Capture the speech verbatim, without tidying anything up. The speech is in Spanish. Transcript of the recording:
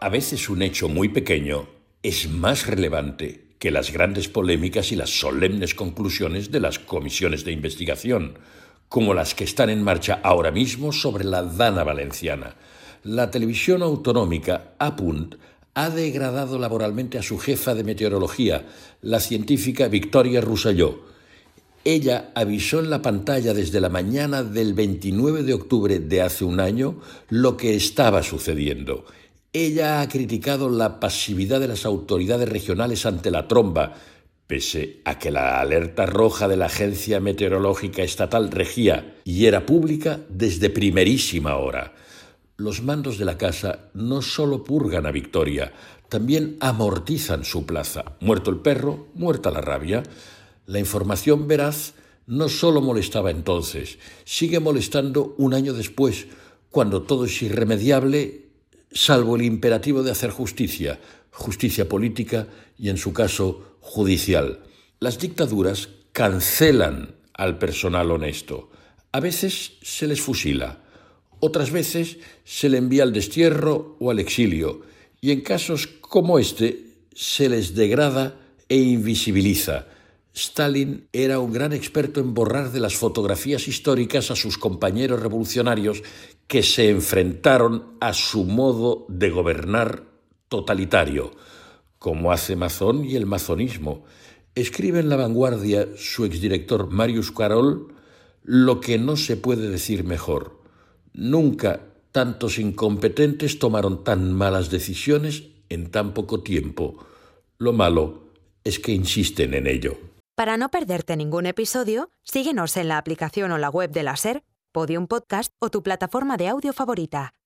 A veces un hecho muy pequeño es más relevante que las grandes polémicas y las solemnes conclusiones de las comisiones de investigación, como las que están en marcha ahora mismo sobre la Dana Valenciana. La televisión autonómica, A Punt, ha degradado laboralmente a su jefa de meteorología, la científica Victoria Rosselló. Ella avisó en la pantalla desde la mañana del veintinueve de octubre de hace un año lo que estaba sucediendo. Ella ha criticado la pasividad de las autoridades regionales ante la tromba, pese a que la alerta roja de la Agencia Meteorológica Estatal regía y era pública desde primerísima hora. Los mandos de la casa no solo purgan a Victoria, también amortizan su plaza. Muerto el perro, muerta la rabia. La información veraz no solo molestaba entonces, sigue molestando un año después, cuando todo es irremediable, salvo el imperativo de hacer justicia, justicia política y, en su caso, judicial. Las dictaduras cancelan al personal honesto. A veces se les fusila, otras veces se le envía al destierro o al exilio, y en casos como este se les degrada e invisibiliza. Stalin era un gran experto en borrar de las fotografías históricas a sus compañeros revolucionarios que se enfrentaron a su modo de gobernar totalitario, como hace Mazón y el mazonismo. Escribe en La Vanguardia su exdirector Marius Carol lo que no se puede decir mejor. Nunca tantos incompetentes tomaron tan malas decisiones en tan poco tiempo. Lo malo es que insisten en ello. Para no perderte ningún episodio, síguenos en la aplicación o la web de la SER, Podium Podcast o tu plataforma de audio favorita.